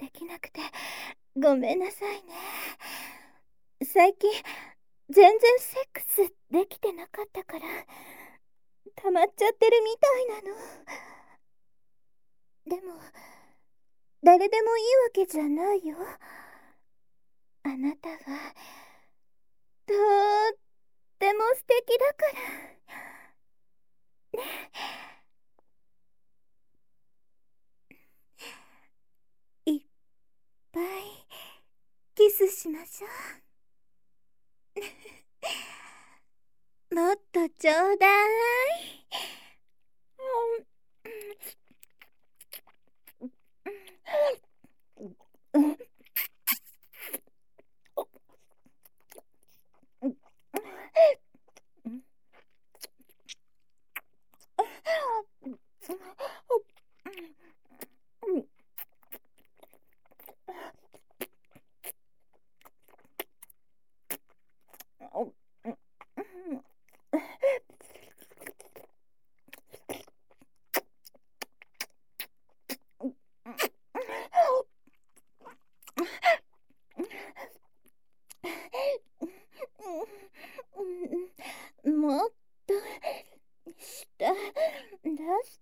できなくてごめんなさいね。最近全然セックスできてなかったから溜まっちゃってるみたいなの。でも誰でもいいわけじゃないよ。あなたはとっても素敵だから。ね。いっぱいキスしましょう。もっとちょうだい。もっと下出して。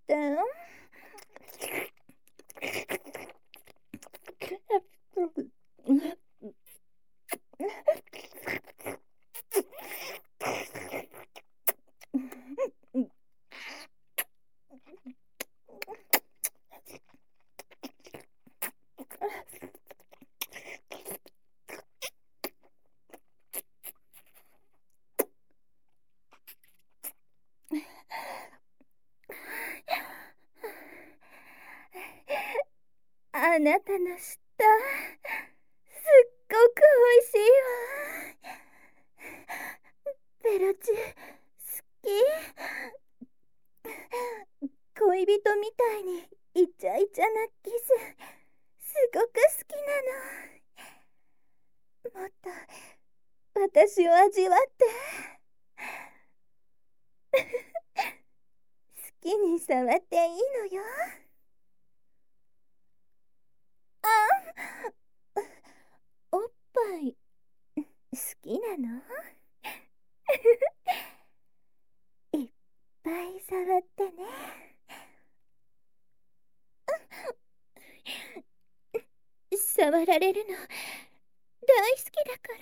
あなたの舌すっごくおいしいわ。ペロチ好き。恋人みたいにイチャイチャなキスすごく好きなの。もっと私を味わって。好きに触っていいのよ。おっぱい好きなの？いっぱい触ってね。触られるの大好きだから。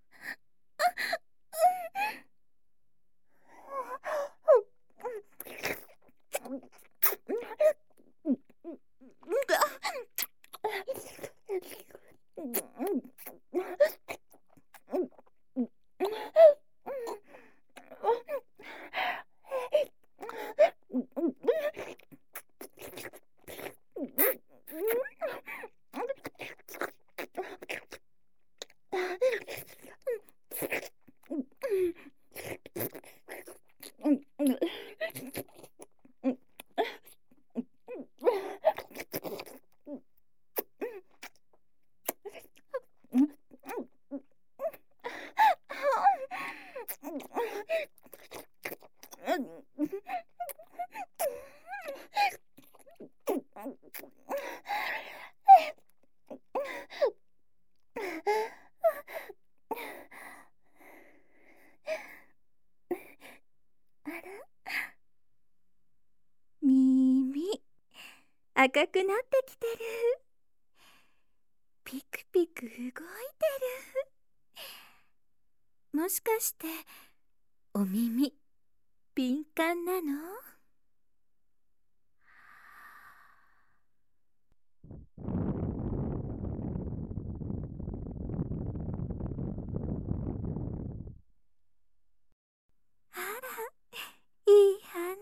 あら、耳赤くなってきてる。ピクピク動いてる。もしかしてお耳敏感なの？あら、いい反応。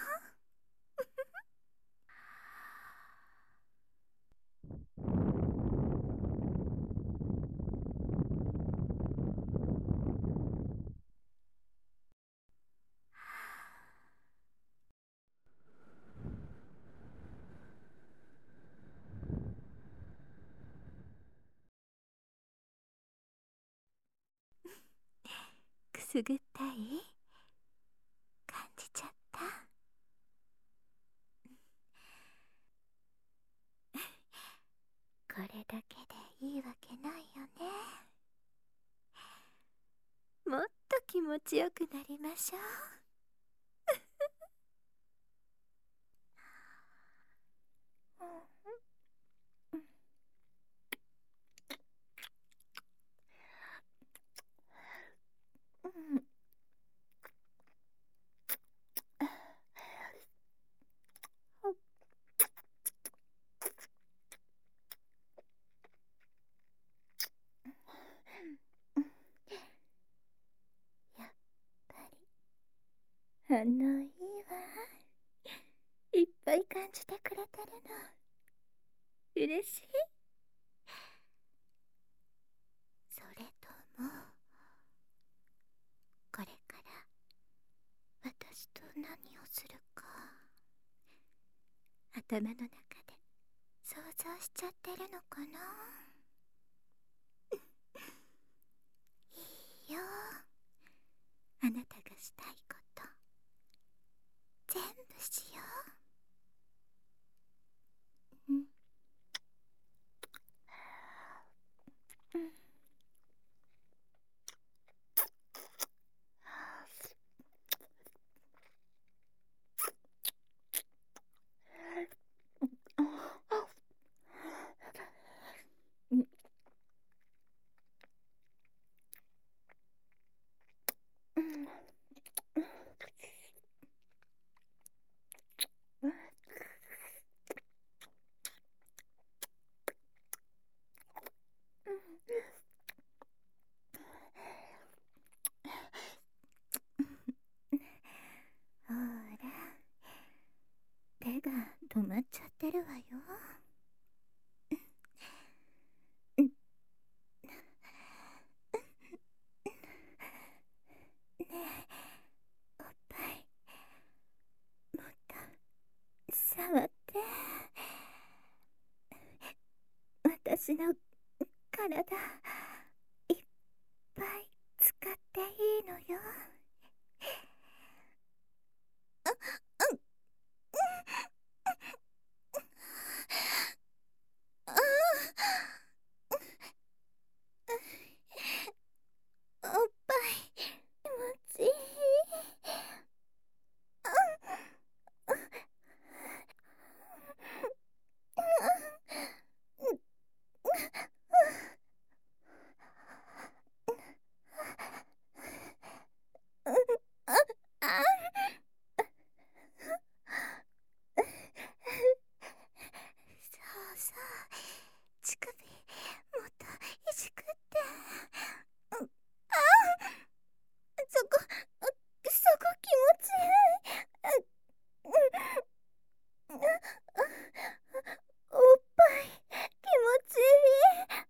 くすぐったい？感じちゃった？これだけでいいわけないよね。もっと気持ちよくなりましょう。やっぱり反応いいわ。いっぱい感じてくれてるの嬉しい。それともこれから私と何をするか頭の中で想像しちゃってるのかな。いいよ、あなたがしたいこと全部しよう。ほら、手が止まっちゃってるわよ。ねえ、おっぱいもっと触って。私の体いっぱい使っていいのよ。おっぱい気持ちいい。そうそう、乳首もっといじくって。そこ、そこ気持ちいい。おっぱい気持ちいい。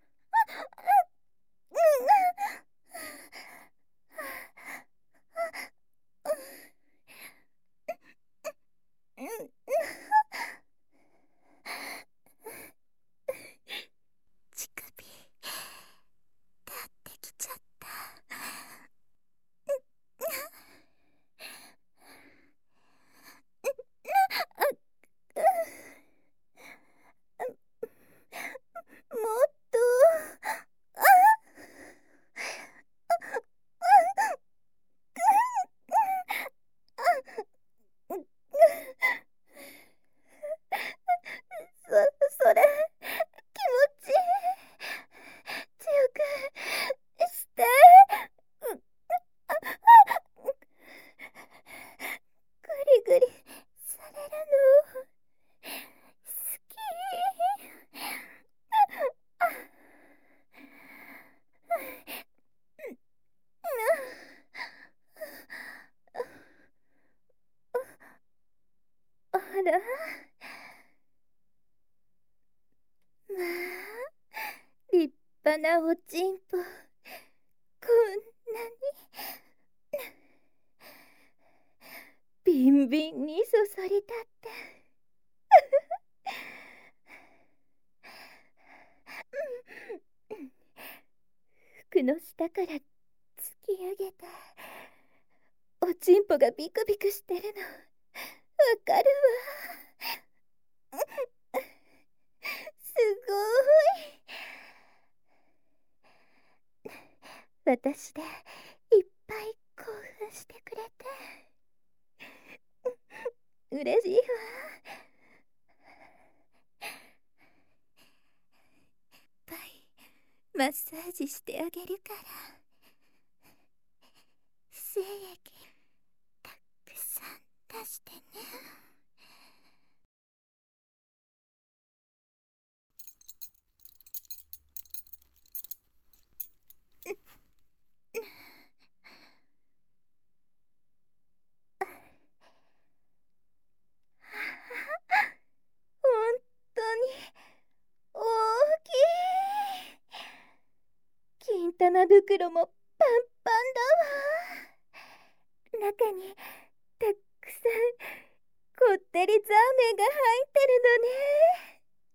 乳首立ってきちゃった。もっと。それ気持ちいい。強くして。ぐりぐりされるの好き。あら、まあ立派なおちんぽ、こんなにビンビンにそそり立って。服の下から突き上げておちんぽがビクビクしてるのわかるわ。すごい。 私でいっぱい興奮してくれて嬉しいわ。いっぱいマッサージしてあげるから、精液たくさん出してね。本当に大きい。金玉袋もパンパンだわ。中にたくさんこってりザーメンが入ってるのね。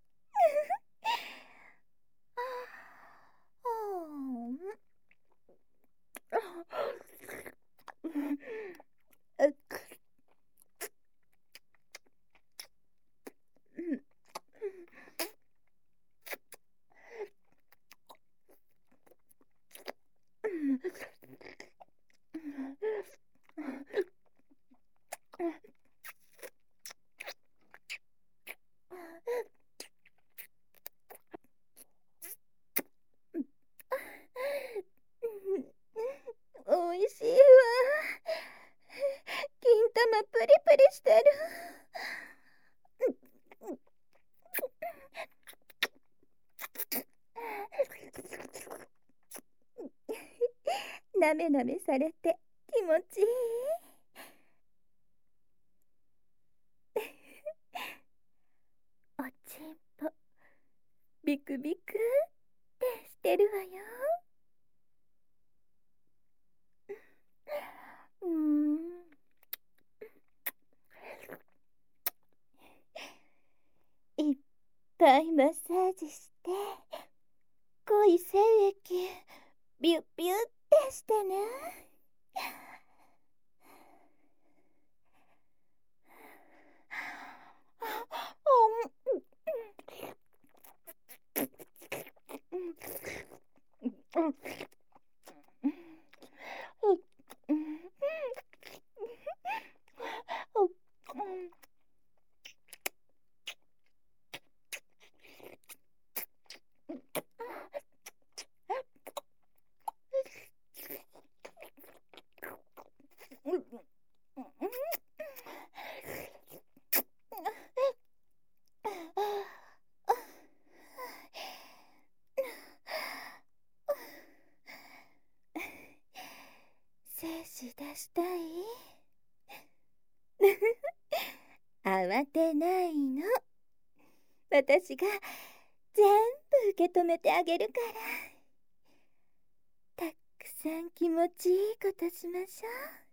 おいしいわ。金玉プリプリしてる。なめなめされて気持ちいい。おちんぽビクビクってしてるわよ。うん、いっぱいマッサージして濃い精液ビュッビュッってしてね。精子出したい？慌てないの。私が全部受け止めてあげるから。たくさん気持ちいいことしましょう。